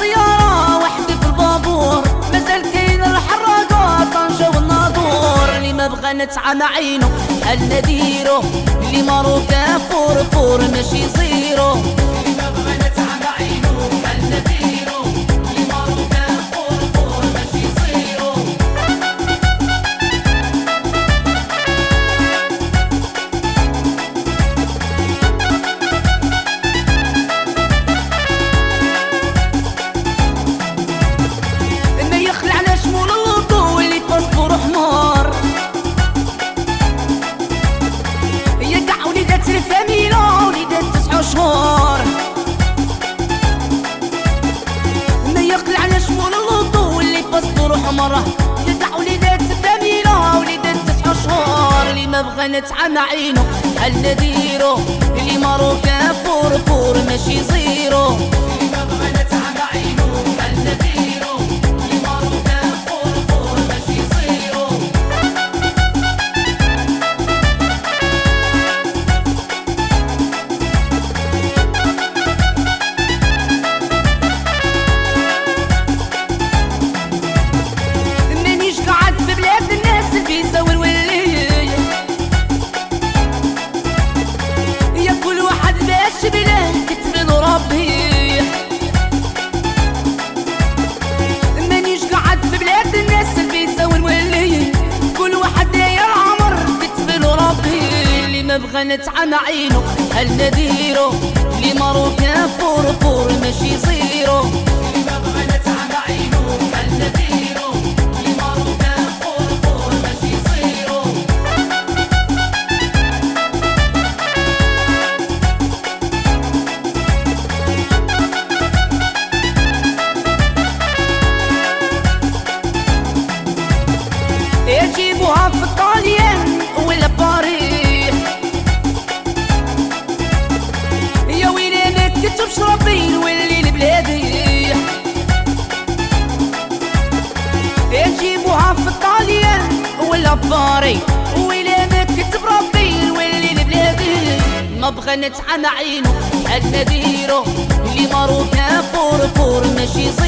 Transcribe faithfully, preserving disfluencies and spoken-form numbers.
الطيارة وحدي في البابور، مازال كاين الحراقة طنجة والناظور. اللي ما بغى نتعامى عينو بحال نديرو، اللي مارو كافور فور ماشي زيرو. اللي ما بغى نتعامى عينو بحال نديرو، اللي مارو كافور فور ماشي زيرو. ما يخلع على شمول اللوطو اللي باسبور حمار، يا كاع وليدات الفاميلة وليدات تسع شهور. ما يخلع على شمول اللوطو اللي باسبور حمار، يا كاع وليدات الفاميلة وليدات تسع شهور. اللي ما بغى نتعامى عينو بحال نديرو، اللي مارو كافور فور ماشي زيرو. اللي ما بغى نتعامى عينو بحال نديرو، اللي مارو كافور فور ماشي زيرو. مانيش قاعد في بلاد الناس الفيزا والولية، يا كل واحد باش بلاه كتب له ربي. مانيش قاعد في بلاد الناس الفيزا والولية، كل واحد داير عمر كتب له ربي. اللي ما بغى نتعامى عينو بحال نديرو، اللي مارو كافور فور ماشي زيرو. اللي ما بغى نتعامى عينو بحال نديرو، اللي مارو كافور فور ماشي زيرو. يجيبوها في الطاليان ولا باريس، يا ويلي ما كتبش ربي نولي لبلادي. يجيبوها في الطاليان ولا باريس، ويلي ما كتب ربي نولي لبلادي. ما بغى نتعامى عينو بحال نديرو، اللي مارو كافور فور ماشي زيرو.